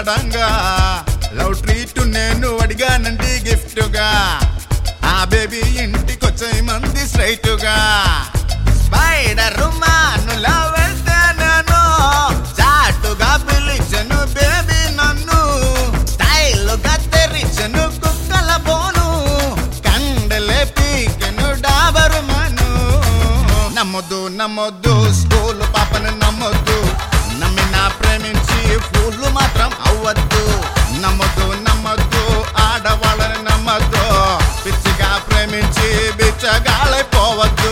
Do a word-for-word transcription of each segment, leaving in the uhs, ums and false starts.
సడంగా love treat నేను అడిగానండి gift గా. ఆ బేబీ ఇంటికొచ్చే మంది స్ట్రైట్ గా. స్పైడర్ మానులా వెళ్తే నేను చాటుగా పిలిచను బేబీ నన్ను. స్టైల్ గా తెరిచను కుక్కల బోను. కండలే పీకెను డాబరు మను. నమ్మొద్దు నమ్మొద్దు స్కూల్ పాపను నమ్మొద్దు. నమ్మినా ప్రేమించి ఫూళ్ళు మాత్రం అవ్వద్దు. నమ్మొద్దు నమ్మొద్దు ఆడవాళ్ళని నమ్మొద్దు. పిచ్చిగా ప్రేమించి బిచ్చగాళ్ళైపోవద్దు.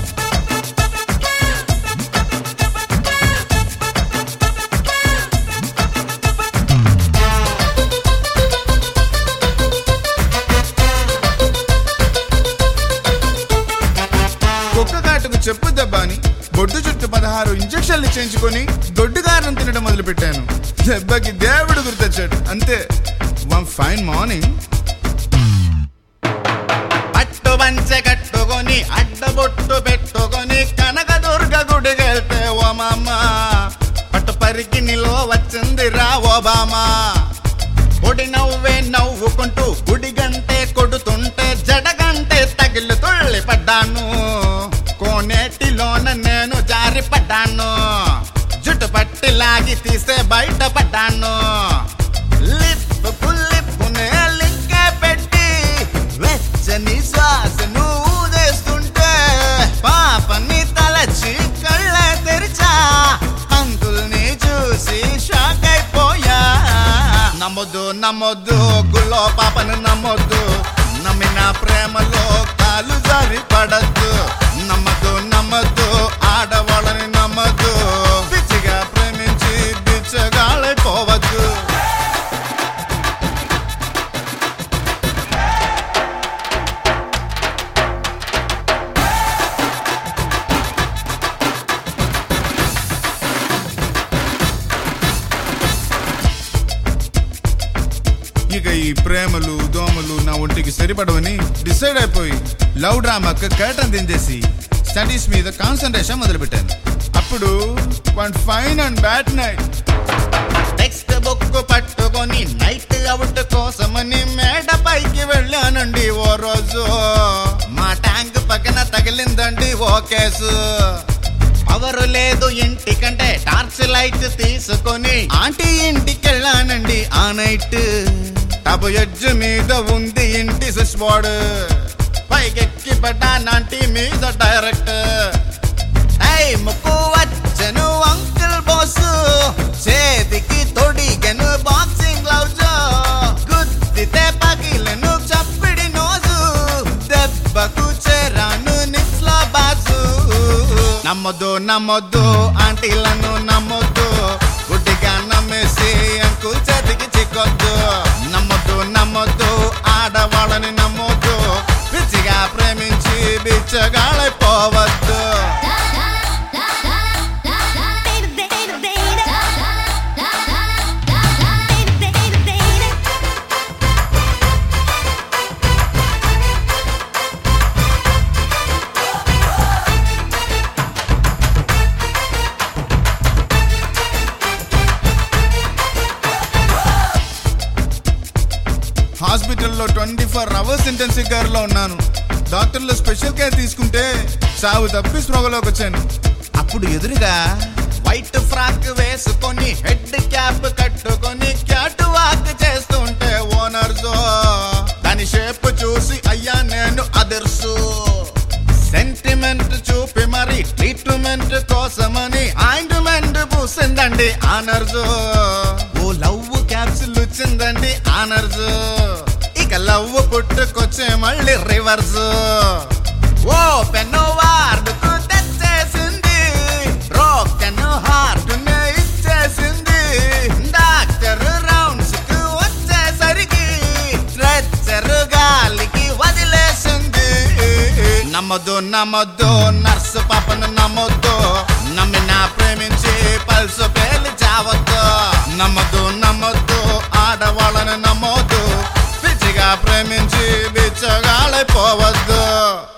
కుక్క కాటుకు చెప్పు దెబ్బని బొడ్డు చుట్టూ పదహారు ఇంజక్షన్లు చేయించుకొని దొడ్డుగారం తినడం మొదలు పెట్టాను. దెబ్బకి దేవుడు గుర్తొచ్చాడు అంతే. వన్ ఫైన్ మార్నింగ్ పట్టు పంచె కట్టుకొని అడ్డబొట్టు పెట్టుకొని కనకదుర్గ గుడికెళ్తే ఓ మామ పట్టు పరికి నిలో వచ్చింది రా ఓబామా. పొడి నవ్వే నవ్వుకుంటూ గుడి గంటే కొడుతుంటే జడగంటే తగిలి తుళ్ళి పడ్డాను. కోనేటిలోన నేను జారి పడ్డాను. జుట్టు పట్టి లాగి తీసే బయట పడ్డాను. లిప్పు పుల్లిప్పునే లింకే పెట్టి వెచ్చని శ్వాసను ఊదేస్తుంటే పాపని తలచి కళ్ళే తెరిచా. అంకుల్ని చూసి షాక్ అయిపోయా. నమ్మొద్దు నమ్మొద్దు గుల్లో పాపను నమ్మొద్దు. నమ్మిన ప్రేమలో కాలు జారి పడద్దు. నమ్మద్దు నమ్మద్దు ఆడవాళ్ళని నమ్మద్దు. పిచ్చిగా ప్రేమించి బిచ్చగాళ్ళైపోవద్దు. ఇక ఈ ప్రేమలు దోమలు నా ఒంటికి సరిపడవని డిసైడ్ అయిపోయి లవ్ డ్రామాకి కర్టన్ దించేసి స్టడీస్ మీద కాన్సన్ట్రేషన్ మొదలు పెట్టాను. అప్పుడు one fine and bad night text book పట్టుకొని నైట్ అవుట్ కోసమని మేడ పైకి వెళ్ళానండి. ఓ రోజు మా ట్యాంక్ పక్కన తగిలిందండి ఓ కేసు. పవరు లేదు ఇంటికంటే టార్చ్ లైట్ తీసుకొని ఆంటీ ఇంటికి వెళ్ళానండి ఆ నైట్. టబు ఎడ్జ్ మీద ఉంది ఇంటి స్విచ్ బోర్డు. పైకెక్కి పడ్డానంటీ మీద డైరెక్ట్. టైముకు వచ్చను అంకుల్ బాస్. చేతికి తొడిగను బాక్సింగ్ గ్లౌజ్. గుద్దితే పగిలను చప్పిడి నోజు. దెబ్బకు చేరాను నిస్లా బాజు. నమ్మొద్దు నమ్మొద్దు ఆంటీలను నమ్మొద్దు. గుడ్డిగా నమ్మేసి అంకుల్ చేతికి చిక్కొద్దు. నమ్మొద్దు నమ్మొద్దు ఆడవాళ్ళని నమ్మొద్దు. పిచ్చిగా ప్రేమించి బిచ్చగాళ్ళైపోవద్దు. హాస్పిటల్లో twenty four hours intensive care లో ఉన్నాను. డాక్టర్లు స్పెషల్ కేర్ తీసుకుంటే సాగు తప్పి స్పృహలోకి వచ్చాను. అప్పుడు ఎదురుగా వైట్ ఫ్రాక్ వేసుకొని హెడ్ క్యాప్ కట్టుకొని క్యాట్ వాక్ చేస్తుంటే ఓనర్స్ దాని షేప్ చూసి అయ్యా నేను అదర్సు. సెంటిమెంట్ చూపి మరి ట్రీట్మెంట్ కోసమని ఆయింట్మెంట్ పూసిందండి ఆనర్స్. ఓ లవ్ క్యాప్సుల్ వచ్చిందండి ఆనర్స్. ఇక లవ్ పుట్టుకొచ్చే మళ్ళీ రివర్స్. ఓ పెన్ను వార్డుకు తెచ్చేసింది. రోకెన్ హార్ట్ నే ఇచ్చేసింది. డాక్టర్ రౌండ్స్ కు వచ్చేసరికి స్ట్రెచ్చర్ గాలికి వదిలేసింది. నమ్మొద్దు నమ్మొద్దు నర్సు పాపను నమ్మొద్దు. నమ్మిన ప్రేమించి పల్సు పేలి చావద్దు. నమ్మొద్దు నమ్మొద్దు ఆడవాళ్ళని నమ్మొద్దు. పిచ్చిగా ప్రేమించి బిచ్చగాళ్ళైపోవద్దు.